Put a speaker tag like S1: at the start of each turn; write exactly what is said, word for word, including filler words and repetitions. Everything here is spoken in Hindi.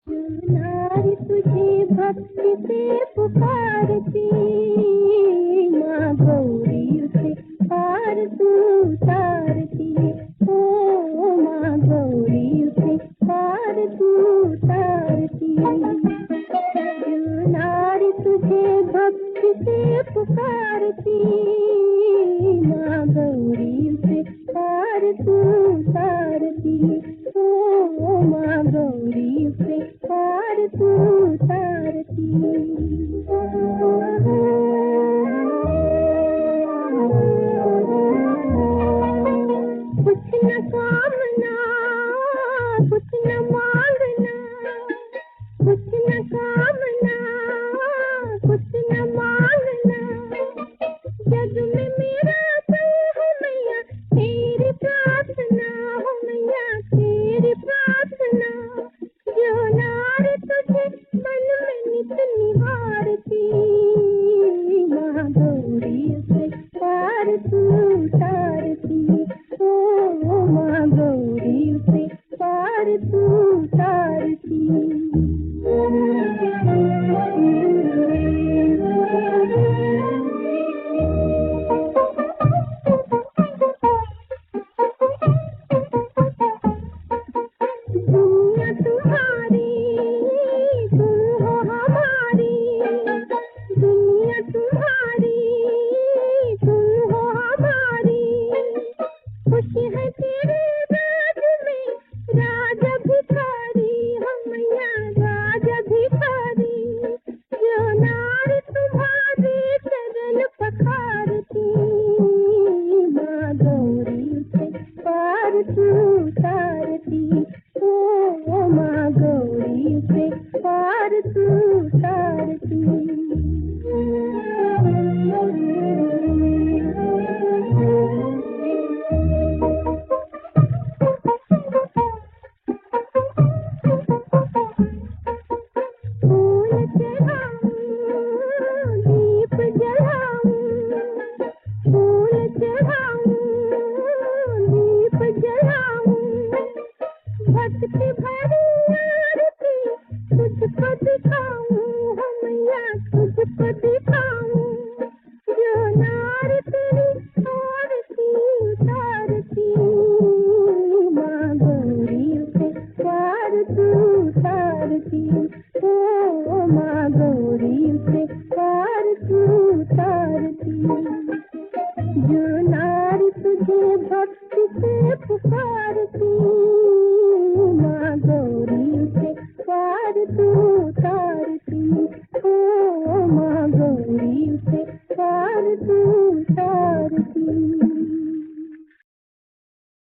S1: नारी तुझे भक्ति से पुकारती, माँ गौरी उसे पार तू उतारती। ओ माँ गौरी उसे पार तू उतारती। जो नारी तुझे भक्ति से पुकारती, माँ गौरी उसे पार तू उतारती। ओ माँ गौरी उसे पार तू उतारती। कुछ न कामना कुछ न मांगना, कुछ न कामना कुछ न मांगना, जग में मेरा कोई हो मैया तेरी प्रार्थना, हो मैया तेरी प्रार्थना। जो नारी तुझे मन में नित निहारती, माँ गौरी उसे पार तू उतारती। ओ माँ गौरी उसे पार तू उतारती। दुनिया तुम्हारी तुम हो हमारी, दुनिया तुम्हारी तुम हो हमारी। खुशी है तेरे राज में राजा भिखारी, हम मैया राजा भिखारी। जो नारी तुम्हारे चरण पखारती, माँ गौरी उसे पार तू उतारती। ओ माँ गौरी उसे पार तू उतारती। फूल चढ़ाऊं दीप जलाऊं, फूल चढ़ाऊं दीप जलाऊं, भक्ति भरी आरती तुझको दिखाऊं, हो मैया तुझको दिखाऊं। जो नारी तेरी आरती उतारती, माँ गौरी उसे पार तू उतारती। ओ माँ गौरी उसे पार तू उतारती। जो नारी तुझे भक्ति से पुकारती, माँ गौरी उसे पार तू उतारती। ओ माँ गौरी उसे पार तू उतारती।